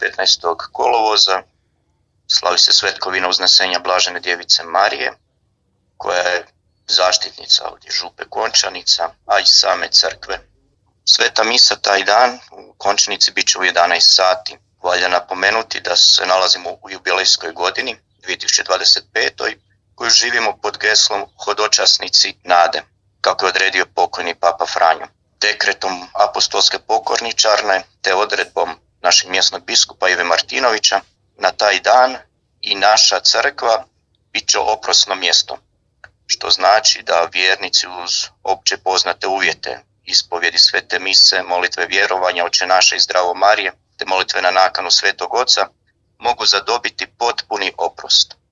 15. kolovoza slavi se svetkovina uznesenja Blažene djevice Marije, koja je zaštitnica ovdje Župe Končanica, a i same crkve. Sveta misa taj dan u Končanici bit će u 11 sati. Valja napomenuti da se nalazimo u jubilejskoj godini, 2025. koju živimo pod geslom Hodočasnici nade, kako je odredio pokojni Papa Franjo. Dekretom apostolske pokorničarne te odredbom našeg mjesnog biskupa Ive Martinovića na taj dan i naša crkva bit će oprosno mjesto, što znači da vjernici uz opće poznate uvjete ispovjedi svete mise, molitve vjerovanja Oče naše i Zdravo Marije te molitve na nakanu Svetog Oca mogu zadobiti potpuni oprost.